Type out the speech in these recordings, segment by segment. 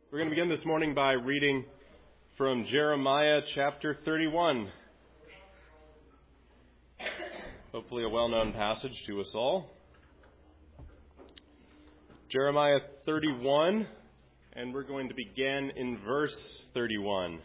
We're going to begin this morning by reading from Jeremiah chapter 31. Hopefully a well-known passage to us all. Jeremiah 31, and we're going to begin in verse 31.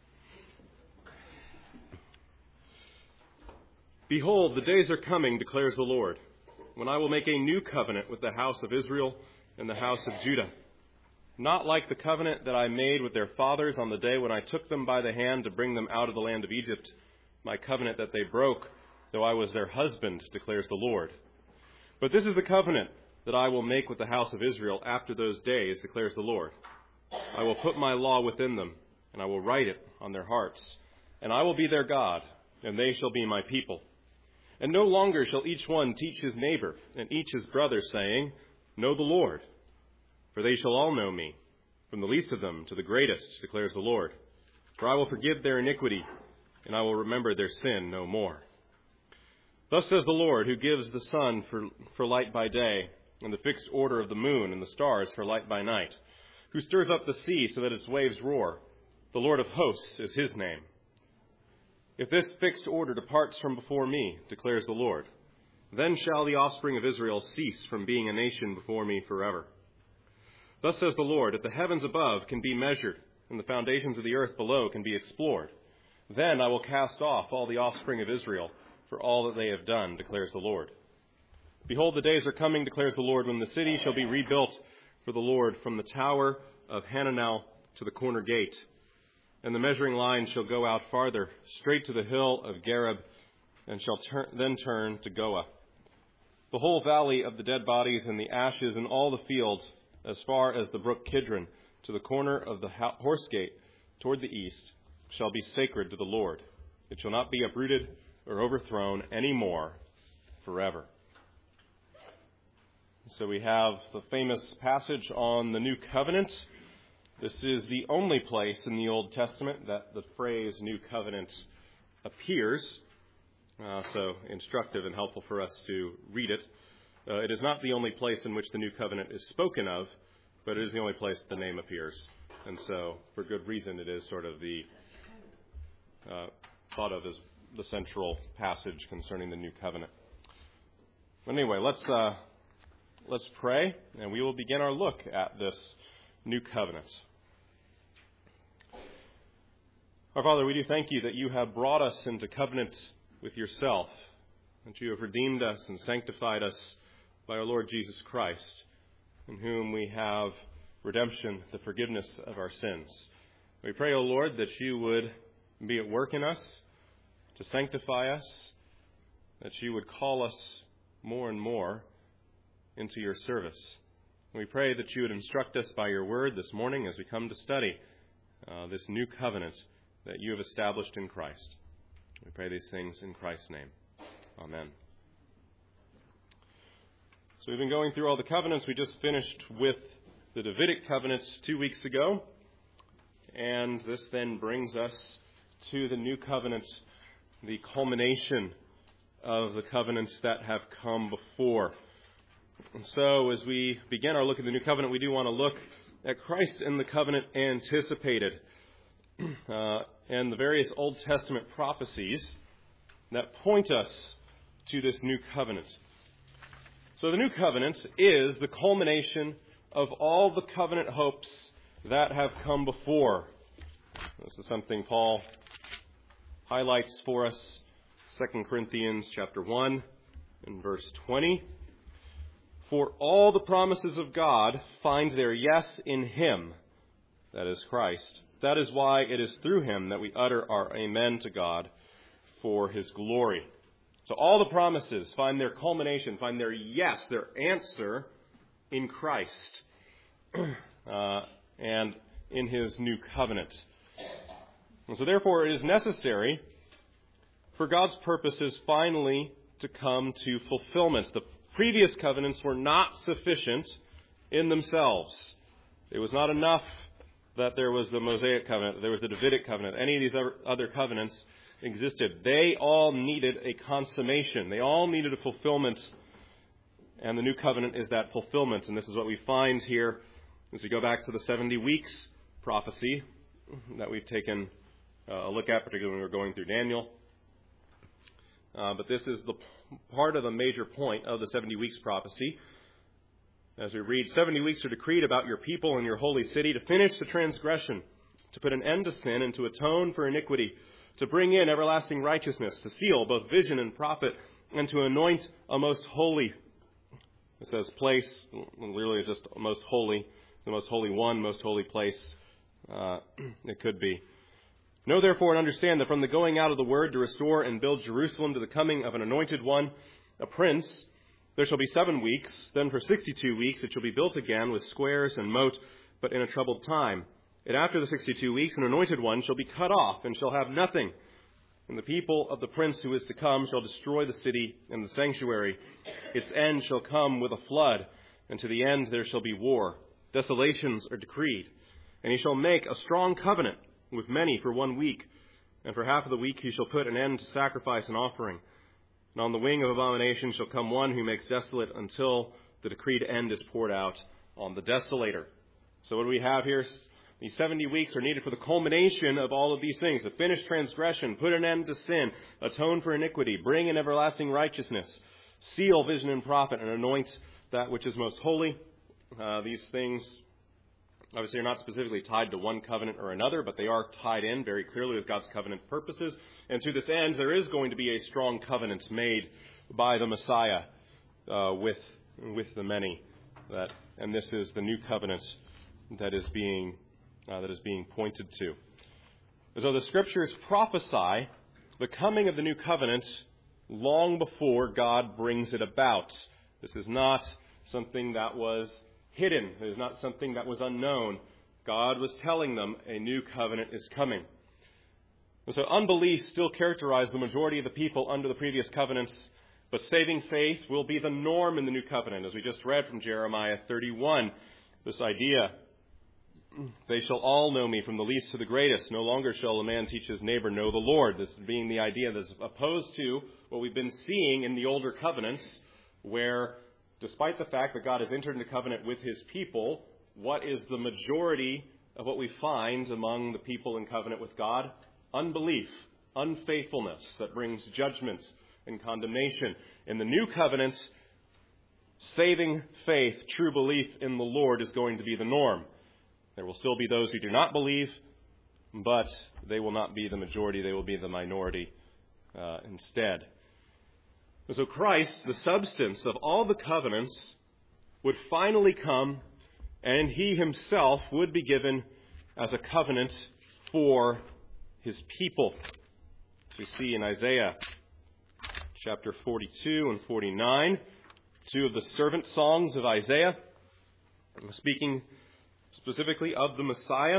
Behold, the days are coming, declares the Lord, when I will make a new covenant with the house of Israel and the house of Judah. Not like the covenant that I made with their fathers on the day when I took them by the hand to bring them out of the land of Egypt, my covenant that they broke, though I was their husband, declares the Lord. But this is the covenant that I will make with the house of Israel after those days, declares the Lord. I will put my law within them, and I will write it on their hearts. And I will be their God, and they shall be my people. And no longer shall each one teach his neighbor and each his brother, saying, Know the Lord. For they shall all know me, from the least of them to the greatest, declares the Lord. For I will forgive their iniquity, and I will remember their sin no more. Thus says the Lord, who gives the sun for light by day, and the fixed order of the moon and the stars for light by night, who stirs up the sea so that its waves roar. The Lord of hosts is his name. If this fixed order departs from before me, declares the Lord, then shall the offspring of Israel cease from being a nation before me forever. Thus says the Lord, if the heavens above can be measured, and the foundations of the earth below can be explored, then I will cast off all the offspring of Israel for all that they have done, declares the Lord. Behold, the days are coming, declares the Lord, when the city shall be rebuilt for the Lord from the tower of Hananel to the corner gate. And the measuring line shall go out farther, straight to the hill of Gareb, and shall then turn to Goah. The whole valley of the dead bodies and the ashes and all the fields, as far as the brook Kidron, to the corner of the horse gate toward the east, shall be sacred to the Lord. It shall not be uprooted or overthrown any more forever. So we have the famous passage on the new covenant. This is the only place in the Old Testament that the phrase new covenant appears. So instructive and helpful for us to read it. It is not the only place in which the new covenant is spoken of, but it is the only place the name appears. And so, for good reason, it is sort of the thought of as the central passage concerning the new covenant. But anyway, let's pray, and we will begin our look at this new covenant. Our Father, we do thank you that you have brought us into covenant with yourself, that you have redeemed us and sanctified us by our Lord Jesus Christ, in whom we have redemption, the forgiveness of our sins. We pray, O Lord, that you would be at work in us to sanctify us, that you would call us more and more into your service. We pray that you would instruct us by your word this morning as we come to study this new covenant that you have established in Christ. We pray these things in Christ's name. Amen. So we've been going through all the covenants. We just finished with the Davidic covenants 2 weeks ago. And this then brings us to the new covenants, the culmination of the covenants that have come before. And so as we begin our look at the new covenant, we do want to look at Christ in the covenant anticipated and the various Old Testament prophecies that point us to this new covenant. So the new covenant is the culmination of all the covenant hopes that have come before. This is something Paul highlights for us, 2 Corinthians chapter 1 and verse 20. For all the promises of God find their yes in him, that is Christ. That is why it is through him that we utter our amen to God for his glory. So all the promises find their culmination, find their yes, their answer in Christ and in his new covenant. And so therefore it is necessary for God's purposes finally to come to fulfillment. The previous covenants were not sufficient in themselves. It was not enough that there was the Mosaic covenant, that there was the Davidic covenant, any of these other covenants existed. They all needed a consummation. They all needed a fulfillment. And the new covenant is that fulfillment. And this is what we find here as we go back to the 70 weeks prophecy that we've taken a look at, particularly when we're going through Daniel. But this is the part of the major point of the 70 weeks prophecy. As we read, 70 weeks are decreed about your people and your holy city to finish the transgression, to put an end to sin and to atone for iniquity, to bring in everlasting righteousness, to seal both vision and prophet, and to anoint a most holy. It says place, literally it's just most holy, the most holy one, most holy place. It could be. Know therefore and understand that from the going out of the word to restore and build Jerusalem to the coming of an anointed one, a prince, there shall be 7 weeks. Then for 62 weeks it shall be built again with squares and moat, but in a troubled time. And after the 62 weeks, an anointed one shall be cut off and shall have nothing. And the people of the prince who is to come shall destroy the city and the sanctuary. Its end shall come with a flood, and to the end there shall be war. Desolations are decreed. And he shall make a strong covenant with many for 1 week. And for half of the week he shall put an end to sacrifice and offering. And on the wing of abomination shall come one who makes desolate until the decreed end is poured out on the desolator. So what do we have here? These 70 weeks are needed for the culmination of all of these things. To finish transgression, put an end to sin, atone for iniquity, bring in everlasting righteousness, seal vision and prophet, and anoint that which is most holy. These things obviously are not specifically tied to one covenant or another, but they are tied in very clearly with God's covenant purposes. And to this end, there is going to be a strong covenant made by the Messiah with the many. And this is the new covenant that is being pointed to. So the Scriptures prophesy the coming of the new covenant long before God brings it about. This is not something that was hidden. It is not something that was unknown. God was telling them a new covenant is coming. And so unbelief still characterized the majority of the people under the previous covenants, but saving faith will be the norm in the new covenant. As we just read from Jeremiah 31, this idea, they shall all know me from the least to the greatest. No longer shall a man teach his neighbor, know the Lord. This being the idea that's opposed to what we've been seeing in the older covenants, where despite the fact that God has entered into covenant with his people, what is the majority of what we find among the people in covenant with God? Unbelief, unfaithfulness that brings judgment and condemnation. In the new covenant, saving faith, true belief in the Lord is going to be the norm. There will still be those who do not believe, but they will not be the majority. They will be the minority instead. So Christ, the substance of all the covenants, would finally come, and he himself would be given as a covenant for his people. We see in Isaiah chapter 42 and 49, two of the servant songs of Isaiah, speaking specifically of the Messiah.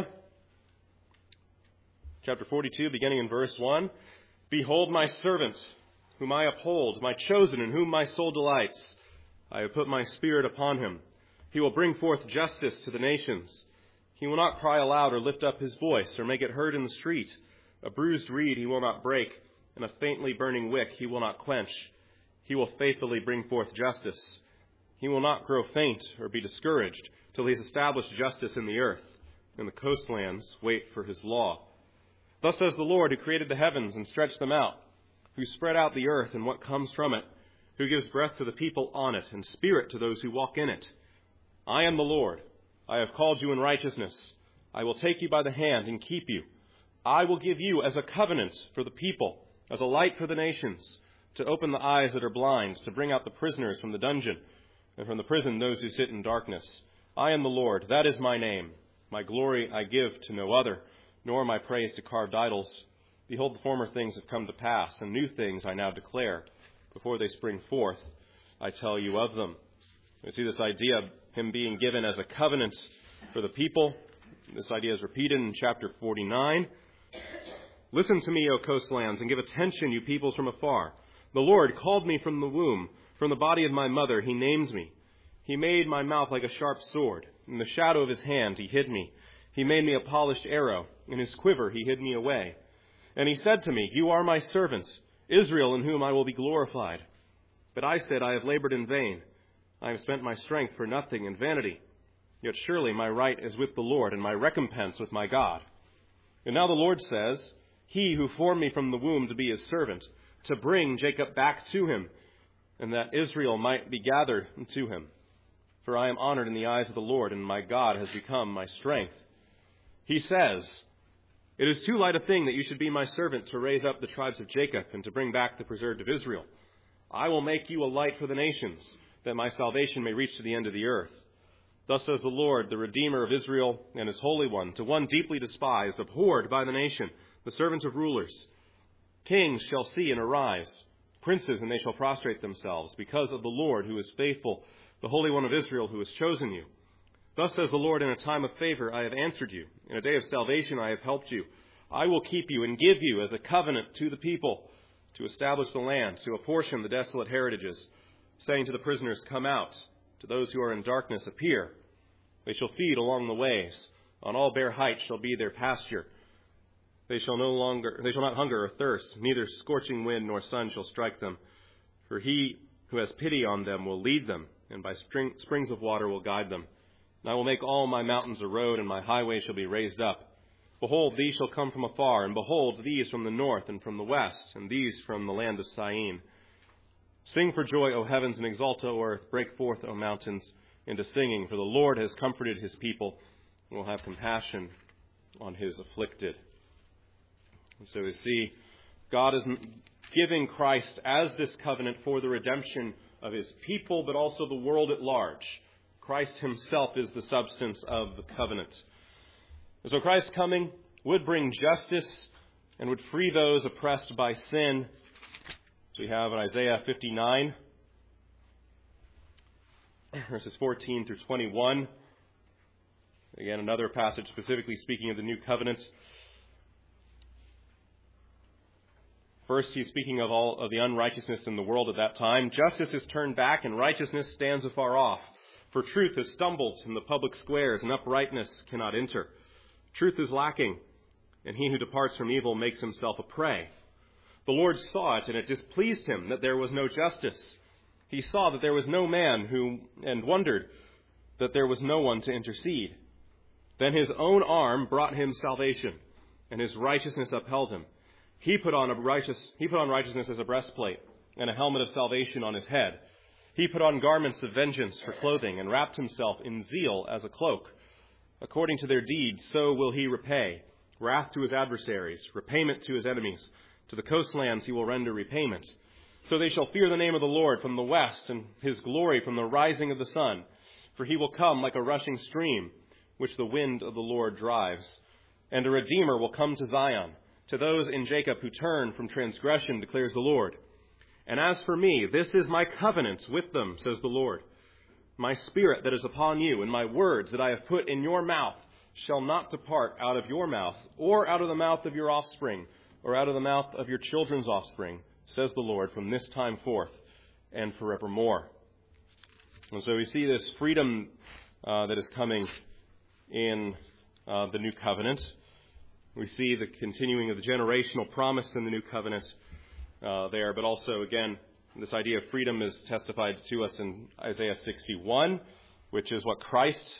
Chapter 42, beginning in verse 1, Behold my servant, whom I uphold, my chosen, in whom my soul delights. I have put my spirit upon him. He will bring forth justice to the nations. He will not cry aloud or lift up his voice or make it heard in the street. A bruised reed he will not break, and a faintly burning wick he will not quench. He will faithfully bring forth justice. He will not grow faint or be discouraged till he has established justice in the earth, and the coastlands wait for his law. Thus says the Lord, who created the heavens and stretched them out, who spread out the earth and what comes from it, who gives breath to the people on it and spirit to those who walk in it. I am the Lord. I have called you in righteousness. I will take you by the hand and keep you. I will give you as a covenant for the people, as a light for the nations, to open the eyes that are blind, to bring out the prisoners from the dungeon, and from the prison those who sit in darkness. I am the Lord. That is my name. My glory I give to no other, nor my praise to carved idols. Behold, the former things have come to pass, and new things I now declare. Before they spring forth, I tell you of them. You see this idea of him being given as a covenant for the people. This idea is repeated in chapter 49. Listen to me, O coastlands, and give attention, you peoples from afar. The Lord called me from the womb. From the body of my mother he named me. He made my mouth like a sharp sword. In the shadow of his hand he hid me. He made me a polished arrow. In his quiver he hid me away. And he said to me, You are my servant, Israel, in whom I will be glorified. But I said, I have labored in vain. I have spent my strength for nothing in vanity. Yet surely my right is with the Lord, and my recompense with my God. And now the Lord says, He who formed me from the womb to be his servant, to bring Jacob back to him, and that Israel might be gathered to him. For I am honored in the eyes of the Lord, and my God has become my strength. He says, It is too light a thing that you should be my servant to raise up the tribes of Jacob and to bring back the preserved of Israel. I will make you a light for the nations, that my salvation may reach to the end of the earth. Thus says the Lord, the Redeemer of Israel and his Holy One, to one deeply despised, abhorred by the nation, the servant of rulers. Kings shall see and arise, princes, and they shall prostrate themselves, because of the Lord who is faithful, the Holy One of Israel who has chosen you. Thus says the Lord, in a time of favor I have answered you. In a day of salvation I have helped you. I will keep you and give you as a covenant to the people, to establish the land, to apportion the desolate heritages, saying to the prisoners, Come out. To those who are in darkness, appear. They shall feed along the ways. On all bare heights shall be their pasture. They shall not hunger or thirst, neither scorching wind nor sun shall strike them. For he who has pity on them will lead them, and by springs of water will guide them. And I will make all my mountains a road, and my highways shall be raised up. Behold, these shall come from afar, and behold, these from the north and from the west, and these from the land of Syene. Sing for joy, O heavens, and exult, O earth. Break forth, O mountains, into singing. For the Lord has comforted his people, and will have compassion on his afflicted. And so we see God is giving Christ as this covenant for the redemption of his people, but also the world at large. Christ himself is the substance of the covenant. And so Christ's coming would bring justice and would free those oppressed by sin. So we have in Isaiah 59, verses 14 through 21. Again, another passage specifically speaking of the new covenant. First, he's speaking of all of the unrighteousness in the world at that time. Justice is turned back and righteousness stands afar off. For truth has stumbled in the public squares and uprightness cannot enter. Truth is lacking, and he who departs from evil makes himself a prey. The Lord saw it, and it displeased him that there was no justice. He saw that there was no man and wondered that there was no one to intercede. Then his own arm brought him salvation, and his righteousness upheld him. He put on righteousness as a breastplate, and a helmet of salvation on his head. He put on garments of vengeance for clothing, and wrapped himself in zeal as a cloak. According to their deeds, so will he repay. Wrath to his adversaries, repayment to his enemies. To the coastlands he will render repayment. So they shall fear the name of the Lord from the west, and his glory from the rising of the sun. For he will come like a rushing stream, which the wind of the Lord drives. And a Redeemer will come to Zion, to those in Jacob who turn from transgression, declares the Lord. And as for me, this is my covenant with them, says the Lord. My spirit that is upon you, and my words that I have put in your mouth, shall not depart out of your mouth, or out of the mouth of your offspring, or out of the mouth of your children's offspring, says the Lord, from this time forth and forevermore. And so we see this freedom that is coming in the new covenant. We see the continuing of the generational promise in the new covenant there, but also, again, this idea of freedom is testified to us in Isaiah 61, which is what Christ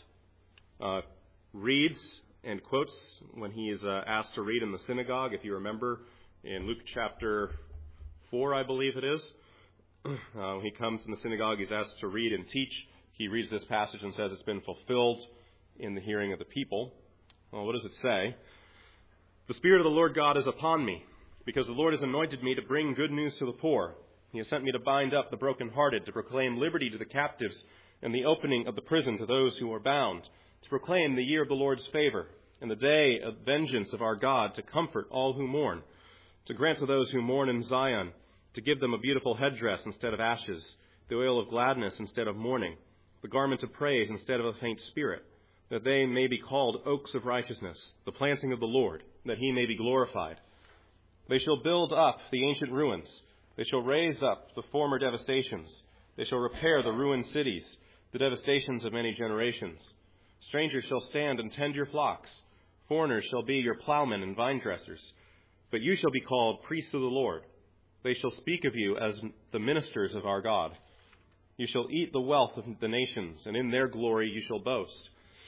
reads and quotes when he is asked to read in the synagogue. If you remember, in Luke chapter 4, I believe it is, when he comes in the synagogue, he's asked to read and teach. He reads this passage and says it's been fulfilled in the hearing of the people. Well, what does it say? The Spirit of the Lord God is upon me, because the Lord has anointed me to bring good news to the poor. He has sent me to bind up the brokenhearted, to proclaim liberty to the captives, and the opening of the prison to those who are bound, to proclaim the year of the Lord's favor, and the day of vengeance of our God, to comfort all who mourn, to grant to those who mourn in Zion, to give them a beautiful headdress instead of ashes, the oil of gladness instead of mourning, the garment of praise instead of a faint spirit, that they may be called oaks of righteousness, the planting of the Lord, that he may be glorified. They shall build up the ancient ruins. They shall raise up the former devastations. They shall repair the ruined cities, the devastations of many generations. Strangers shall stand and tend your flocks. Foreigners shall be your plowmen and vine dressers. But you shall be called priests of the Lord. They shall speak of you as the ministers of our God. You shall eat the wealth of the nations, and in their glory you shall boast.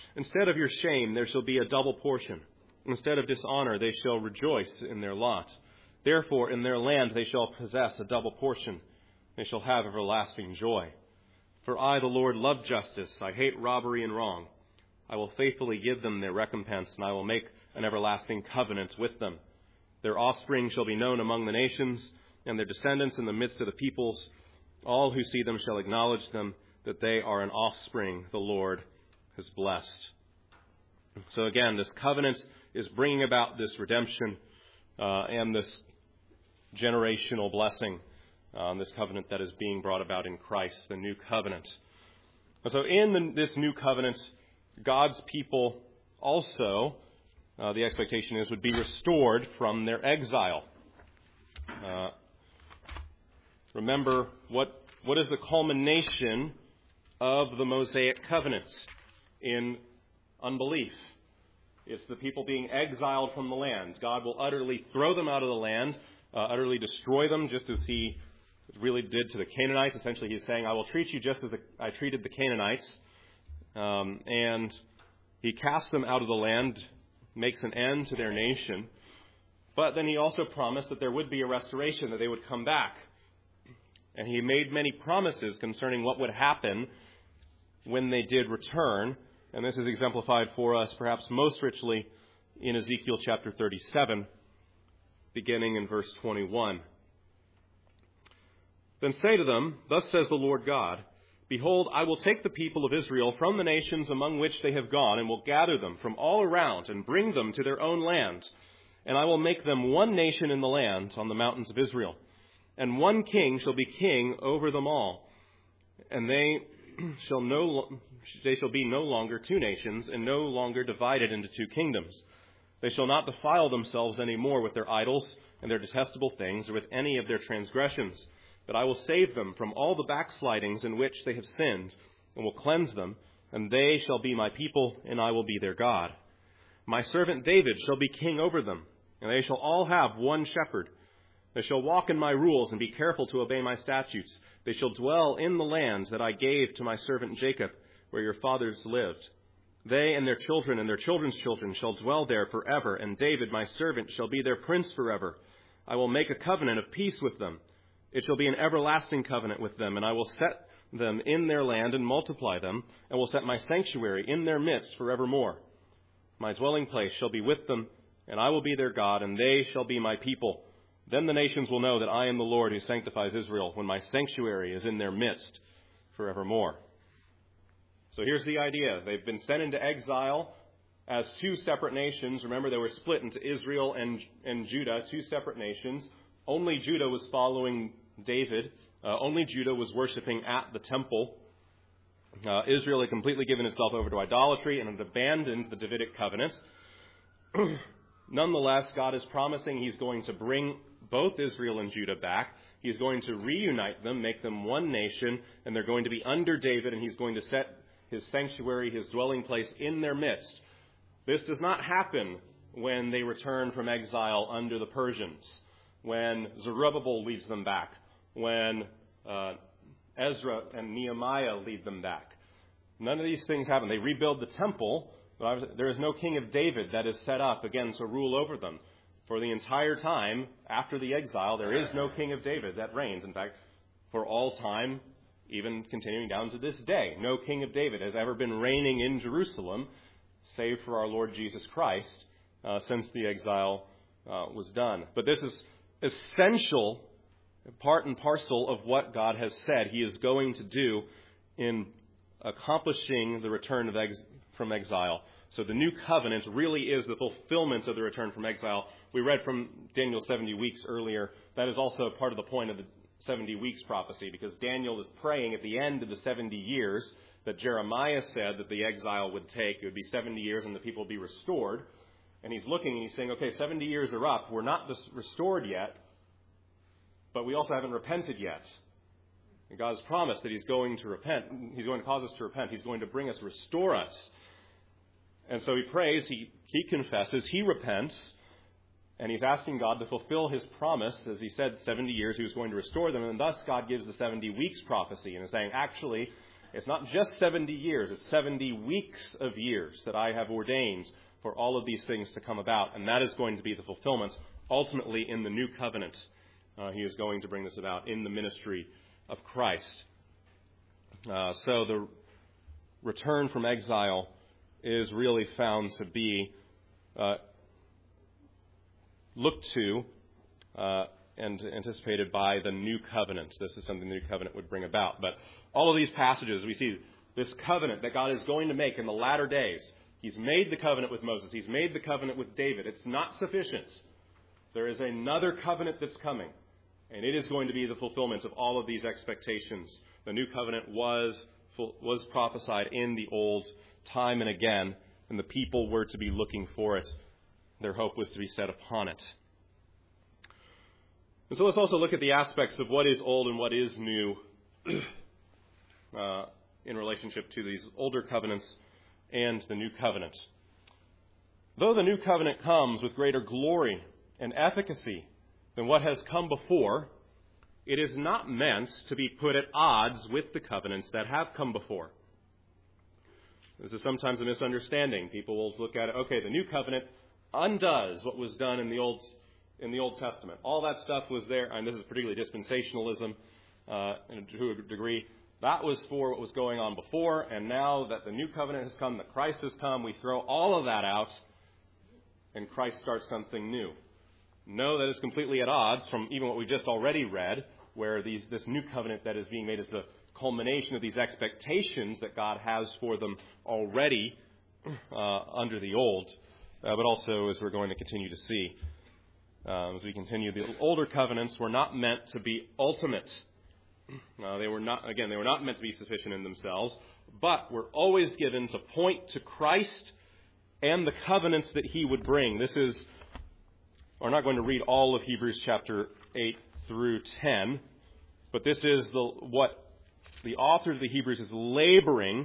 Instead of your shame, there shall be a double portion. Instead of dishonor, they shall rejoice in their lot. Therefore, in their land they shall possess a double portion. They shall have everlasting joy. For I, the Lord, love justice. I hate robbery and wrong. I will faithfully give them their recompense, and I will make an everlasting covenant with them. Their offspring shall be known among the nations, and their descendants in the midst of the peoples. All who see them shall acknowledge them, that they are an offspring the Lord has blessed. So again, this covenant is bringing about this redemption and this generational blessing, this covenant that is being brought about in Christ, the new covenant. And so in this new covenant, God's people also, the expectation is, would be restored from their exile. Remember, what is the culmination of the Mosaic covenants in unbelief? It's the people being exiled from the land. God will utterly throw them out of the land, utterly destroy them, just as he really did to the Canaanites. Essentially, he's saying, I will treat you just as I treated the Canaanites. And he casts them out of the land, makes an end to their nation. But then he also promised that there would be a restoration, that they would come back. And he made many promises concerning what would happen when they did return. And this is exemplified for us perhaps most richly in Ezekiel chapter 37, beginning in verse 21. Then say to them, Thus says the Lord God, Behold, I will take the people of Israel from the nations among which they have gone, and will gather them from all around, and bring them to their own land. And I will make them one nation in the land on the mountains of Israel. And one king shall be king over them all. And they shall be no longer two nations, and no longer divided into two kingdoms. They shall not defile themselves any more with their idols and their detestable things, or with any of their transgressions. But I will save them from all the backslidings in which they have sinned, and will cleanse them, and they shall be my people, and I will be their God. My servant David shall be king over them, and they shall all have one shepherd. They shall walk in my rules and be careful to obey my statutes. They shall dwell in the lands that I gave to my servant Jacob, where your fathers lived. They and their children and their children's children shall dwell there forever, and David, my servant, shall be their prince forever. I will make a covenant of peace with them. It shall be an everlasting covenant with them, and I will set them in their land and multiply them, and will set my sanctuary in their midst forevermore. My dwelling place shall be with them, and I will be their God, and they shall be my people. Then the nations will know that I am the Lord who sanctifies Israel, when my sanctuary is in their midst forevermore. So here's the idea. They've been sent into exile as two separate nations. Remember, they were split into Israel and Judah, two separate nations. Only Judah was following David. Only Judah was worshiping at the temple. Israel had completely given itself over to idolatry and had abandoned the Davidic covenant. Nonetheless, God is promising he's going to bring both Israel and Judah back. He's going to reunite them, make them one nation, and they're going to be under David, and he's going to set his sanctuary, his dwelling place in their midst. This does not happen when they return from exile under the Persians, when Zerubbabel leads them back, when Ezra and Nehemiah lead them back. None of these things happen. They rebuild the temple. There is no king of David that is set up again to rule over them. For the entire time after the exile, there is no king of David that reigns. In fact, for all time, even continuing down to this day, no king of David has ever been reigning in Jerusalem, save for our Lord Jesus Christ, since the exile was done. But this is essential, part and parcel of what God has said he is going to do in accomplishing the return from exile. So the new covenant really is the fulfillment of the return from exile. We read from Daniel's 70 weeks earlier. That is also part of the point of the 70 weeks prophecy, because Daniel is praying at the end of the 70 years that Jeremiah said that the exile would take. It would be 70 years and the people would be restored. And he's looking and he's saying, okay, 70 years are up. We're not just restored yet, but we also haven't repented yet. And God's promised that he's going to repent. He's going to cause us to repent. He's going to bring us, restore us. And so he prays, he confesses, he repents, and he's asking God to fulfill his promise. As he said, 70 years he was going to restore them, and thus God gives the 70 weeks prophecy and is saying, actually, It's not just 70 years, it's 70 weeks of years that I have ordained for all of these things to come about. And that is going to be the fulfillment ultimately in the new covenant. He is going to bring this about in the ministry of Christ. So the return from exile is really found to be looked to and anticipated by the new covenant. This is something the new covenant would bring about. But all of these passages, we see this covenant that God is going to make in the latter days. He's made the covenant with Moses. He's made the covenant with David. It's not sufficient. There is another covenant that's coming, and it is going to be the fulfillment of all of these expectations. The new covenant was prophesied in the old time and again, and the people were to be looking for it. Their hope was to be set upon it. And so let's also look at the aspects of what is old and what is new in relationship to these older covenants and the new covenant. Though the new covenant comes with greater glory and efficacy than what has come before, it is not meant to be put at odds with the covenants that have come before. This is sometimes a misunderstanding. People will look at it, okay, the new covenant undoes what was done in the Old Testament. All that stuff was there, and this is particularly dispensationalism to a degree. That was for what was going on before, and now that the new covenant has come, that Christ has come, we throw all of that out, and Christ starts something new. No, that is completely at odds from even what we just already read, where this new covenant that is being made is the culmination of these expectations that God has for them already under the old, but also as we're going to continue to see. As we continue, the older covenants were not meant to be ultimate. They were not meant to be sufficient in themselves, but were always given to point to Christ and the covenants that he would bring. We're not going to read all of Hebrews chapter 8 through 10, but this is what the author of the Hebrews is laboring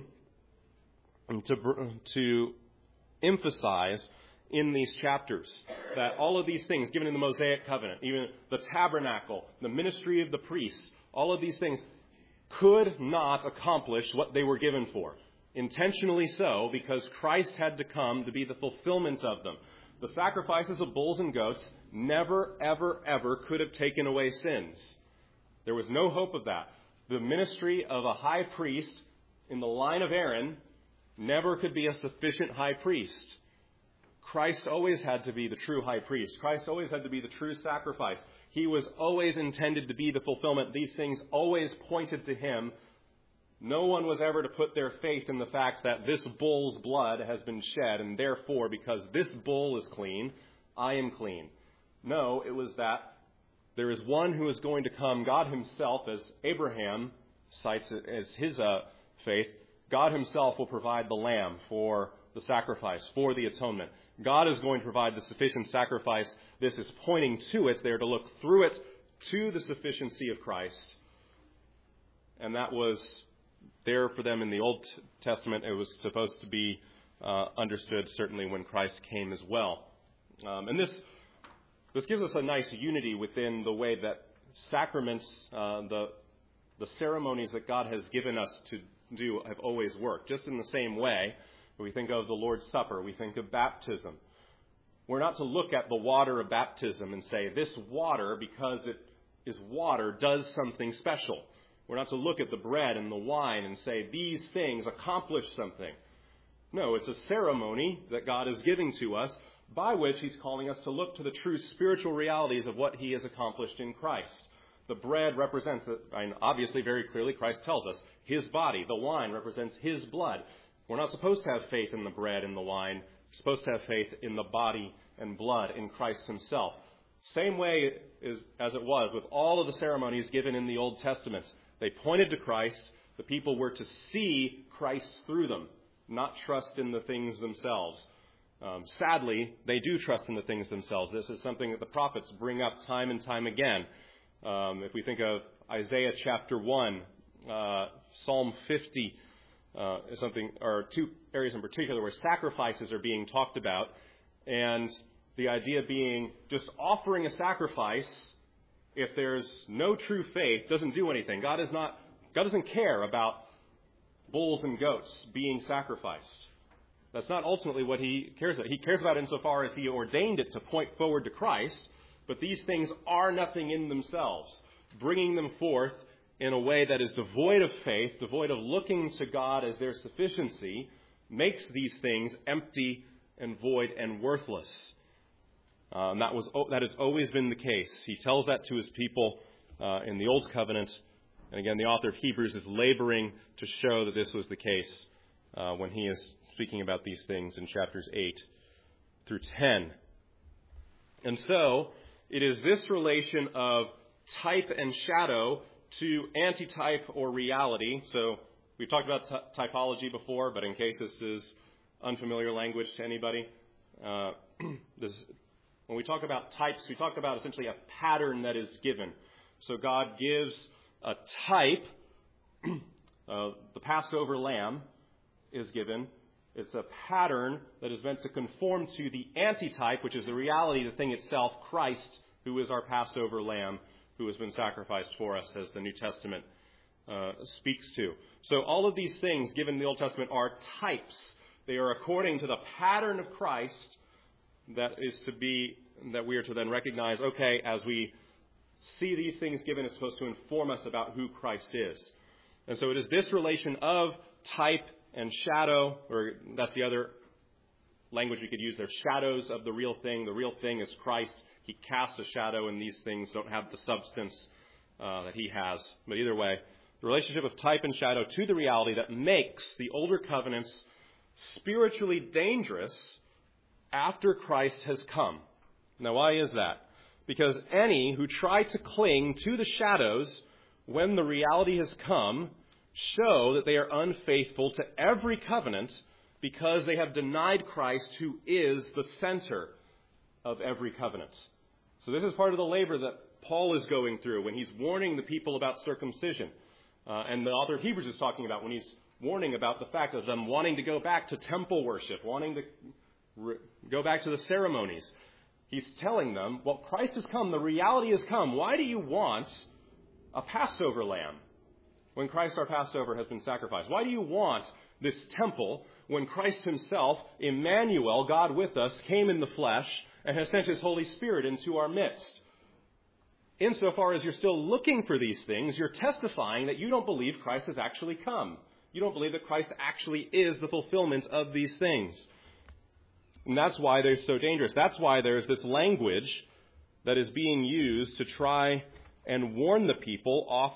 to emphasize in these chapters, that all of these things given in the Mosaic covenant, even the tabernacle, the ministry of the priests, all of these things could not accomplish what they were given for. Intentionally so, because Christ had to come to be the fulfillment of them. The sacrifices of bulls and goats never, ever, ever could have taken away sins. There was no hope of that. The ministry of a high priest in the line of Aaron never could be a sufficient high priest. Christ always had to be the true high priest. Christ always had to be the true sacrifice. He was always intended to be the fulfillment. These things always pointed to him. No one was ever to put their faith in the fact that this bull's blood has been shed, and therefore, because this bull is clean, I am clean. No, it was that there is one who is going to come, God himself, as Abraham cites it as his faith. God himself will provide the lamb for the sacrifice, for the atonement. God is going to provide the sufficient sacrifice. This is pointing to it. They are to look through it to the sufficiency of Christ. And that was there for them in the Old Testament. It was supposed to be understood certainly when Christ came as well. And this gives us a nice unity within the way that sacraments, the ceremonies that God has given us to do have always worked. Just in the same way, we think of the Lord's Supper, we think of baptism. We're not to look at the water of baptism and say, this water, because it is water, does something special. We're not to look at the bread and the wine and say, these things accomplish something. No, it's a ceremony that God is giving to us by which he's calling us to look to the true spiritual realities of what he has accomplished in Christ. The bread represents, and obviously very clearly Christ tells us, his body. The wine represents his blood. We're not supposed to have faith in the bread and the wine. We're supposed to have faith in the body and blood in Christ himself. Same way as it was with all of the ceremonies given in the Old Testament. They pointed to Christ. The people were to see Christ through them, not trust in the things themselves. Sadly, they do trust in the things themselves. This is something that the prophets bring up time and time again. If we think of Isaiah chapter 1, Psalm 50, or two areas in particular where sacrifices are being talked about, and the idea being just offering a sacrifice, if there's no true faith, doesn't do anything. God doesn't care about bulls and goats being sacrificed. That's not ultimately what he cares about. He cares about it insofar as he ordained it to point forward to Christ, but these things are nothing in themselves. Bringing them forth in a way that is devoid of faith, devoid of looking to God as their sufficiency, makes these things empty and void and worthless. That has always been the case. He tells that to his people in the Old Covenant. And again, the author of Hebrews is laboring to show that this was the case when he is speaking about these things in chapters 8 through 10. And so, it is this relation of type and shadow to antitype or reality. So, we've talked about typology before, but in case this is unfamiliar language to anybody, when we talk about types, we talk about essentially a pattern that is given. So God gives a type. The Passover lamb is given. It's a pattern that is meant to conform to the antitype, which is the reality, the thing itself, Christ, who is our Passover lamb, who has been sacrificed for us, as the New Testament speaks to. So all of these things given in the Old Testament are types. They are according to the pattern of Christ that we are to then recognize, okay, as we see these things given, it's supposed to inform us about who Christ is. And so it is this relation of type and shadow, or that's the other language we could use. They're shadows of the real thing. The real thing is Christ. He casts a shadow, and these things don't have the substance that he has. But either way, the relationship of type and shadow to the reality that makes the older covenants spiritually dangerous after Christ has come. Now, why is that? Because any who try to cling to the shadows when the reality has come show that they are unfaithful to every covenant because they have denied Christ, who is the center of every covenant. So this is part of the labor that Paul is going through when he's warning the people about circumcision. And the author of Hebrews is talking about when he's warning about the fact of them wanting to go back to temple worship, wanting to go back to the ceremonies. He's telling them, well, Christ has come. The reality has come. Why do you want a Passover lamb when Christ our Passover has been sacrificed? Why do you want this temple when Christ himself, Emmanuel, God with us, came in the flesh and has sent his Holy Spirit into our midst? Insofar as you're still looking for these things, you're testifying that you don't believe Christ has actually come. You don't believe that Christ actually is the fulfillment of these things. And that's why they're so dangerous. That's why there's this language that is being used to try and warn the people off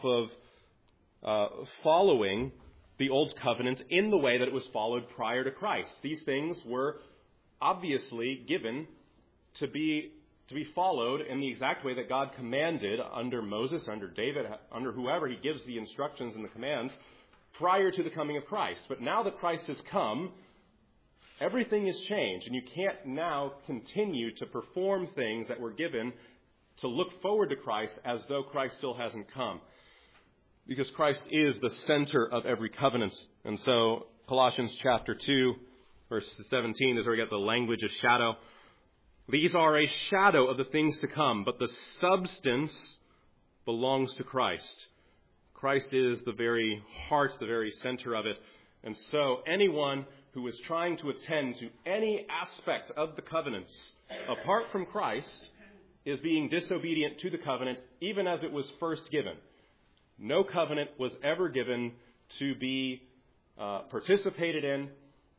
of following the Old Covenant in the way that it was followed prior to Christ. These things were obviously given to be followed in the exact way that God commanded under Moses, under David, under whoever he gives the instructions and the commands prior to the coming of Christ. But now that Christ has come, everything has changed, and you can't now continue to perform things that were given to look forward to Christ as though Christ still hasn't come. Because Christ is the center of every covenant. And so Colossians chapter 2, verse 17 is where we get the language of shadow. These are a shadow of the things to come, but the substance belongs to Christ. Christ is the very heart, the very center of it. And so anyone who is trying to attend to any aspect of the covenants apart from Christ is being disobedient to the covenant, even as it was first given. No covenant was ever given to be participated in,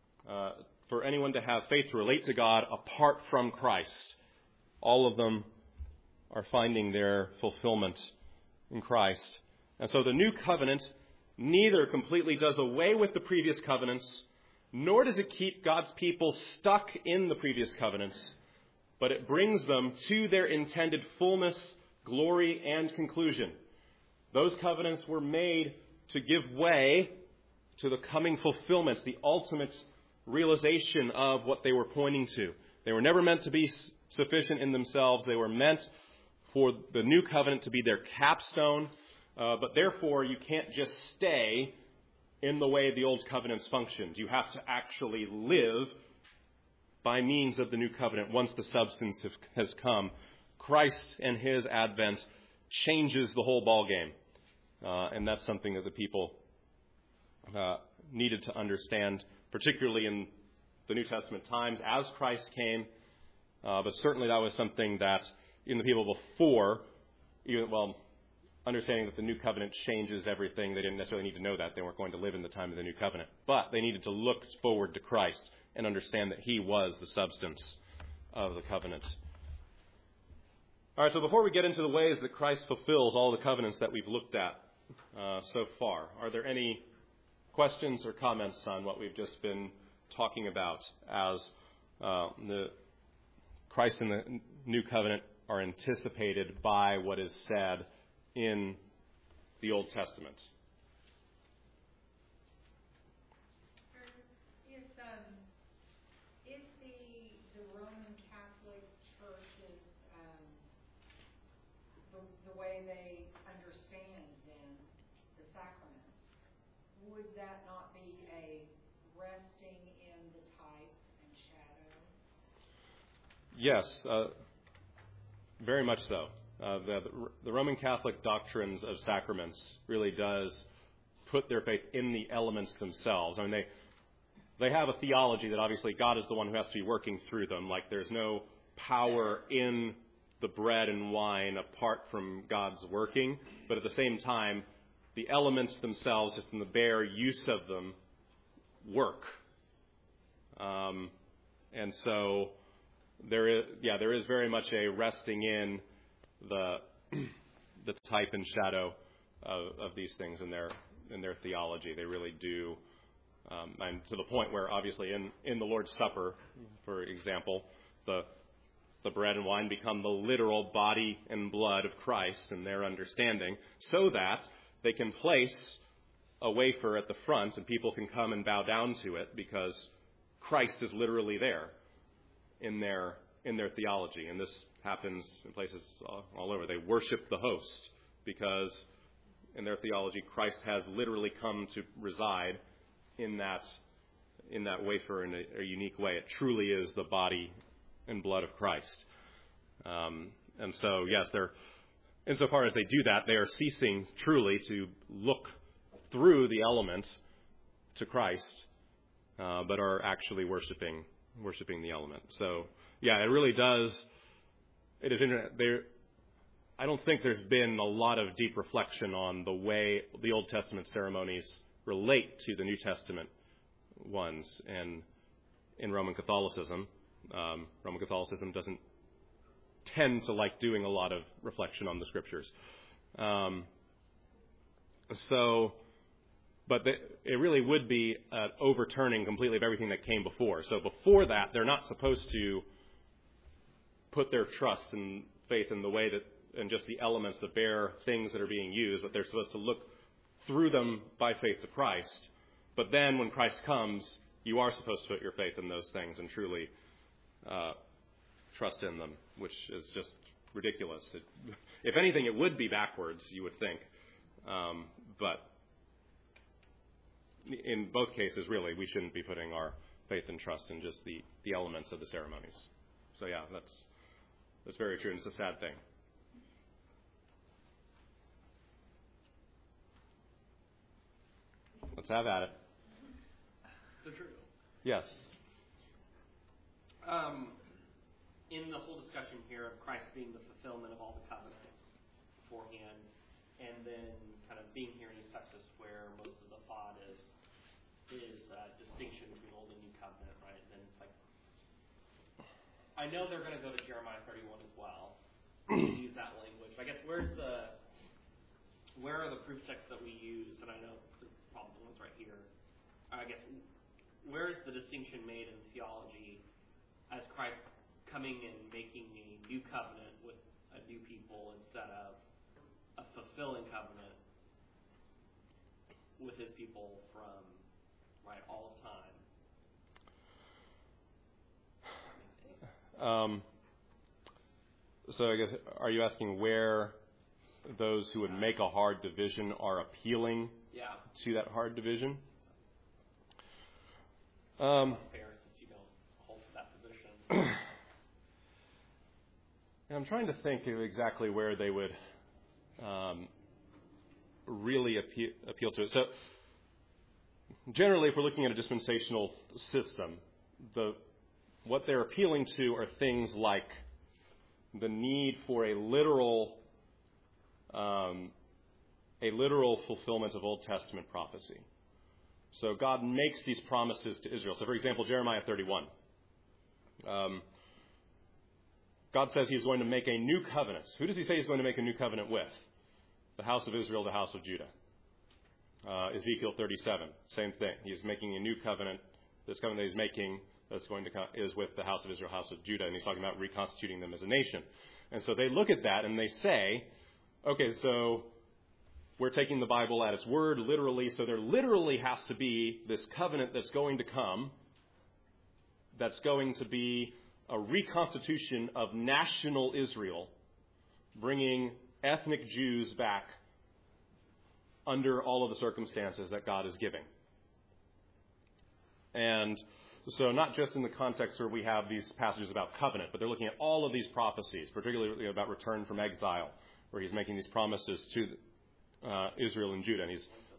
for anyone to have faith to relate to God apart from Christ. All of them are finding their fulfillment in Christ. And so the new covenant neither completely does away with the previous covenants, nor does it keep God's people stuck in the previous covenants, but it brings them to their intended fullness, glory, and conclusion. Those covenants were made to give way to the coming fulfillments, the ultimate realization of what they were pointing to. They were never meant to be sufficient in themselves. They were meant for the new covenant to be their capstone, but therefore you can't just stay in the way the old covenants functioned. You have to actually live by means of the new covenant once the substance has come. Christ and his advent changes the whole ballgame. And that's something that the people needed to understand, particularly in the New Testament times as Christ came. But certainly that was something that in the people before, understanding that the new covenant changes everything, they didn't necessarily need to know that. They weren't going to live in the time of the new covenant. But they needed to look forward to Christ and understand that he was the substance of the covenant. All right, so before we get into the ways that Christ fulfills all the covenants that we've looked at so far, are there any questions or comments on what we've just been talking about as the Christ and the new covenant are anticipated by what is said in the Old Testament? If the Roman Catholic Church is the way they understand then the sacraments, would that not be a resting in the type and shadow? Yes, very much so. The Roman Catholic doctrines of sacraments really does put their faith in the elements themselves. I mean, they have a theology that obviously God is the one who has to be working through them. Like there's no power in the bread and wine apart from God's working. But at the same time, the elements themselves, just in the bare use of them, work. And so there is very much a resting in the type and shadow of these things in their theology. They really do, and to the point where obviously in the Lord's Supper, for example, the bread and wine become the literal body and blood of Christ in their understanding, so that they can place a wafer at the front and people can come and bow down to it because Christ is literally there in their theology. And this happens in places all over. They worship the host because in their theology Christ has literally come to reside in that wafer in a unique way. It truly is the body and blood of Christ. And so, yes, insofar as they do that, they are ceasing truly to look through the elements to Christ, but are actually worshiping the element. So, yeah, it really does. It is I don't think there's been a lot of deep reflection on the way the Old Testament ceremonies relate to the New Testament ones. And in Roman Catholicism, Roman Catholicism doesn't tend to like doing a lot of reflection on the Scriptures. But it really would be an overturning completely of everything that came before. So before that, they're not supposed to put their trust and faith in the way that, and just the elements, the bare things that are being used, but they're supposed to look through them by faith to Christ. But then when Christ comes, you are supposed to put your faith in those things and truly trust in them, which is just ridiculous. If anything, it would be backwards, you would think. But in both cases, really, we shouldn't be putting our faith and trust in just the elements of the ceremonies. So, yeah, that's very true, and it's a sad thing. Let's have at it. So true. Yes. In the whole discussion here of Christ being the fulfillment of all the covenants beforehand, and then kind of being here in East Texas where most of the thought is distinction between Old and New Covenant, right? And it's like, I know they're going to go to Jeremiah 31 as well, use that language. I guess where are the proof texts that we use? And I know the probably the ones right here. I guess where is the distinction made in theology as Christ coming and making a new covenant with a new people instead of a fulfilling covenant with his people from all of time? So I guess, are you asking where those who would make a hard division are appealing to that hard division? Fair, since you don't hold to that position. I'm trying to think of exactly where they would really appeal to it. So generally, if we're looking at a dispensational system, what they're appealing to are things like the need for a literal fulfillment of Old Testament prophecy. So God makes these promises to Israel. So, for example, Jeremiah 31. God says he's going to make a new covenant. Who does he say he's going to make a new covenant with? The house of Israel, the house of Judah. Ezekiel 37, same thing. He's making a new covenant. This covenant that he's making is with the house of Israel, house of Judah, and he's talking about reconstituting them as a nation. And so they look at that and they say, okay, so we're taking the Bible at its word literally, so there literally has to be this covenant that's going to come, that's going to be a reconstitution of national Israel, bringing ethnic Jews back under all of the circumstances that God is giving. And so not just in the context where we have these passages about covenant, but they're looking at all of these prophecies, particularly about return from exile, where he's making these promises to Israel and Judah.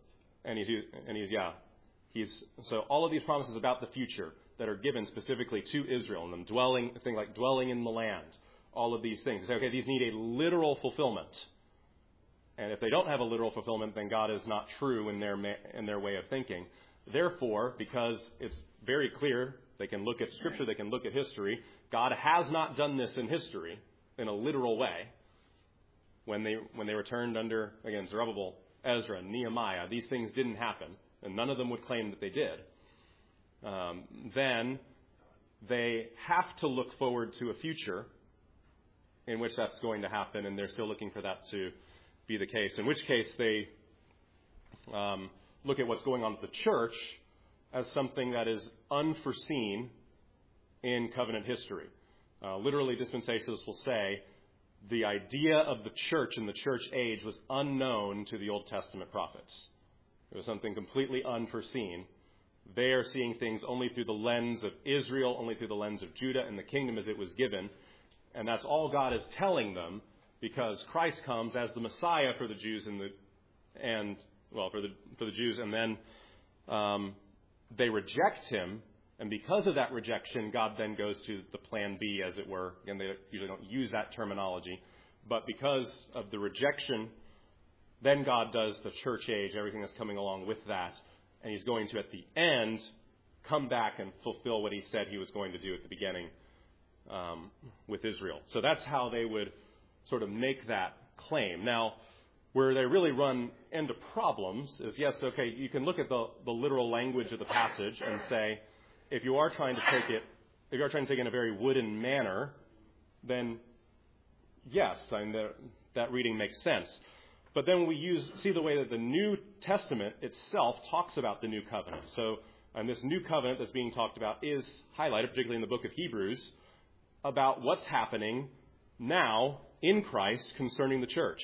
So all of these promises about the future that are given specifically to Israel, and them things like dwelling in the land, all of these things. They say, okay, these need a literal fulfillment. And if they don't have a literal fulfillment, then God is not true in their way of thinking. Therefore, because it's very clear, they can look at Scripture, they can look at history, God has not done this in history in a literal way. When they returned under, again, Zerubbabel, Ezra, Nehemiah, these things didn't happen, and none of them would claim that they did. Then they have to look forward to a future in which that's going to happen, and they're still looking for that to be the case. In which case they look at what's going on with the church as something that is unforeseen in covenant history. Literally, dispensationalists will say the idea of the church in the church age was unknown to the Old Testament prophets. It was something completely unforeseen. They are seeing things only through the lens of Israel, only through the lens of Judah and the kingdom as it was given. And that's all God is telling them, because Christ comes as the Messiah for the Jews for the Jews, and then they reject him, and because of that rejection, God then goes to the plan B, as it were. Again, they usually don't use that terminology, but because of the rejection, then God does the church age, everything that's coming along with that, and he's going to, at the end, come back and fulfill what he said he was going to do at the beginning with Israel. So that's how they would sort of make that claim. Now, where they really run into problems is, yes, okay, you can look at the literal language of the passage and say, if you are trying to take it in a very wooden manner, then yes, that reading makes sense. But then we see the way that the New Testament itself talks about the new covenant. So, and this new covenant that's being talked about is highlighted, particularly in the book of Hebrews, about what's happening now in Christ concerning the church.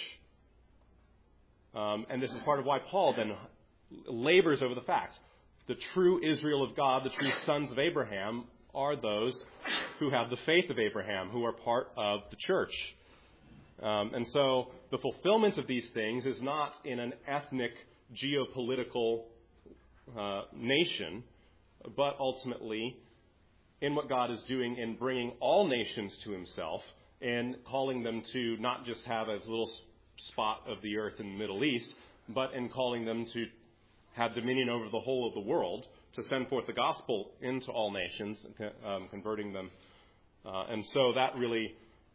And this is part of why Paul then labors over the facts. The true Israel of God, the true sons of Abraham, are those who have the faith of Abraham, who are part of the church. And so the fulfillment of these things is not in an ethnic, geopolitical nation, but ultimately in what God is doing in bringing all nations to himself and calling them to not just have a little spot of the earth in the Middle East, but in calling them to have dominion over the whole of the world, to send forth the gospel into all nations, converting them. And so that's really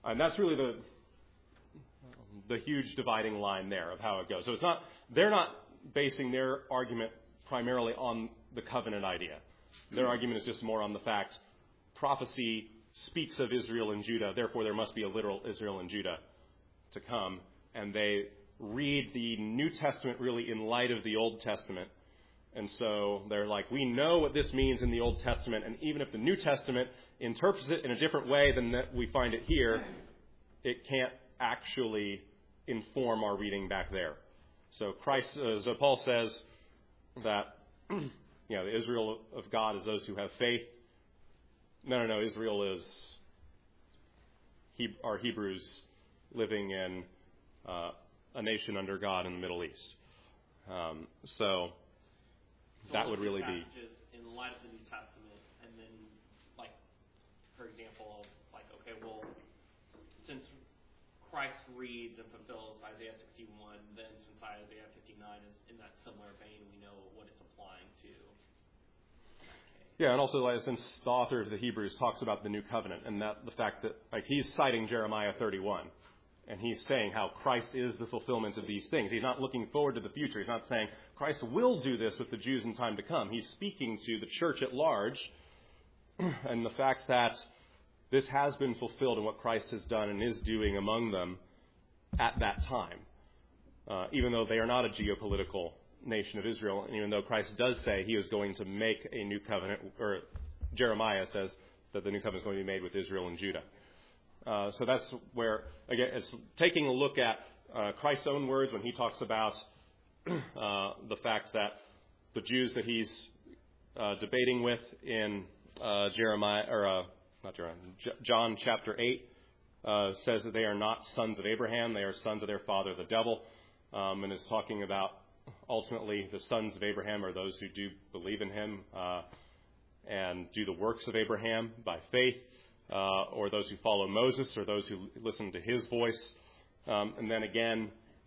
the huge dividing line there of how it goes. So they're not basing their argument primarily on the covenant idea. Their argument is just more on the fact prophecy speaks of Israel and Judah, therefore there must be a literal Israel and Judah to come. And they read the New Testament really in light of the Old Testament. And so they're like, we know what this means in the Old Testament, and even if the New Testament interprets it in a different way than that we find it here, it can't actually inform our reading back there. So so Paul says that the Israel of God is those who have faith. No, Israel is our Hebrews living in a nation under God in the Middle East. So that would really be. Passages in light of the New Testament, and then, like, for example, like, okay, well, since Christ reads and fulfills Isaiah 61, then since Isaiah 59 is in that similar vein, we know what it's applying to. Yeah, and also since the author of the Hebrews talks about the new covenant and that the fact that like he's citing Jeremiah 31, and he's saying how Christ is the fulfillment of these things. He's not looking forward to the future. He's not saying Christ will do this with the Jews in time to come. He's speaking to the church at large and the fact that this has been fulfilled in what Christ has done and is doing among them at that time, even though they are not a geopolitical nation of Israel, and even though Christ does say he is going to make a new covenant, or Jeremiah says that the new covenant is going to be made with Israel and Judah. So that's where, again, it's taking a look at Christ's own words when he talks about the fact that the Jews that he's debating with in John chapter 8 says that they are not sons of Abraham, they are sons of their father the devil, and is talking about ultimately the sons of Abraham are those who do believe in him and do the works of Abraham by faith, or those who follow Moses, or those who listen to his voice. And then again,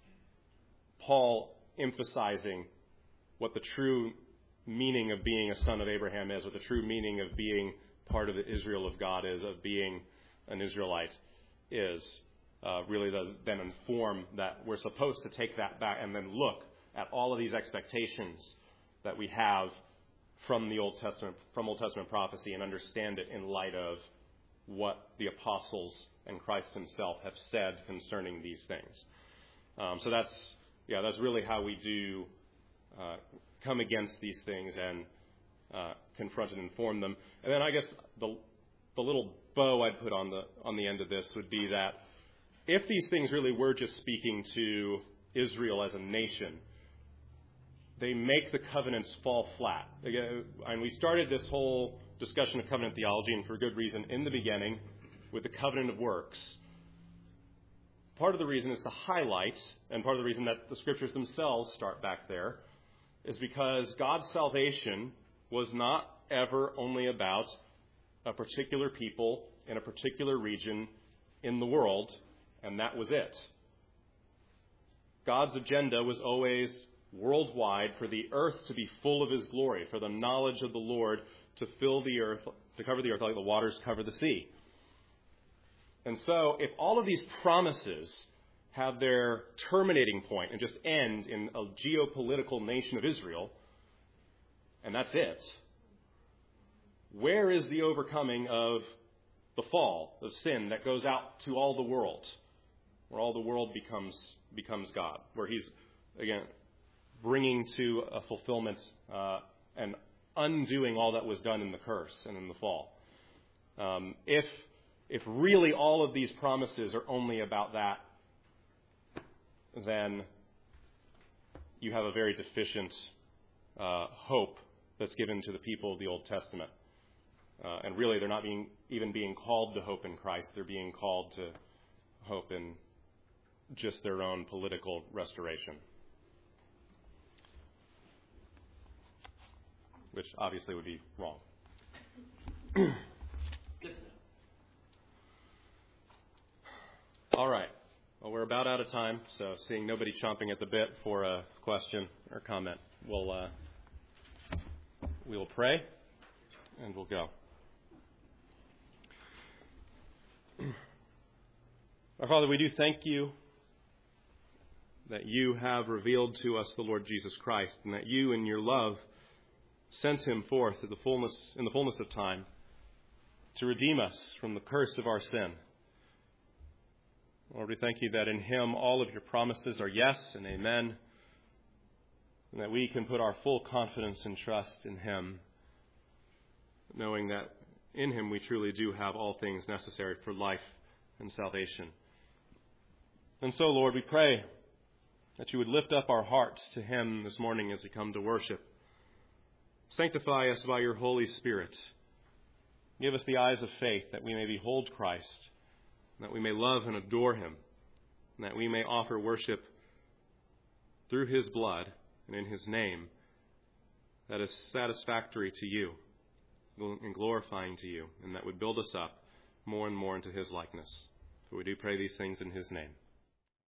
Paul emphasizing what the true meaning of being a son of Abraham is, what the true meaning of being part of the Israel of God is, of being an Israelite is, really does then inform that we're supposed to take that back and then look at all of these expectations that we have from the Old Testament, from Old Testament prophecy, and understand it in light of what the apostles and Christ himself have said concerning these things. So that's really how we do come against these things and confront and inform them. And then I guess the little bow I'd put on the end of this would be that if these things really were just speaking to Israel as a nation, they make the covenants fall flat. Again, and we started this whole discussion of covenant theology, and for good reason, in the beginning with the covenant of works. Part of the reason is to highlight, and part of the reason that the scriptures themselves start back there, is because God's salvation was not ever only about a particular people in a particular region in the world, and that was it. God's agenda was always worldwide, for the earth to be full of his glory, for the knowledge of the Lord to fill the earth, to cover the earth like the waters cover the sea. And so, if all of these promises have their terminating point and just end in a geopolitical nation of Israel, and that's it, where is the overcoming of the fall, of sin that goes out to all the world, where all the world becomes God, where he's, again, bringing to a fulfillment and undoing all that was done in the curse and in the fall. If really all of these promises are only about that, then you have a very deficient hope that's given to the people of the Old Testament. And really, they're not even being called to hope in Christ. They're being called to hope in just their own political restoration, which obviously would be wrong. Good to know. All right. Well, we're about out of time, so seeing nobody chomping at the bit for a question or comment, we will pray and we'll go. Our Father, we do thank you that you have revealed to us the Lord Jesus Christ, and that you, in your love, sent him forth in the fullness of time to redeem us from the curse of our sin. Lord, we thank you that in him all of your promises are yes and amen, and that we can put our full confidence and trust in him, knowing that in him we truly do have all things necessary for life and salvation. And so, Lord, we pray that you would lift up our hearts to him this morning as we come to worship. Sanctify us by your Holy Spirit. Give us the eyes of faith that we may behold Christ, that we may love and adore him, and that we may offer worship through his blood and in his name that is satisfactory to you and glorifying to you, and that would build us up more and more into his likeness. For we do pray these things in his name.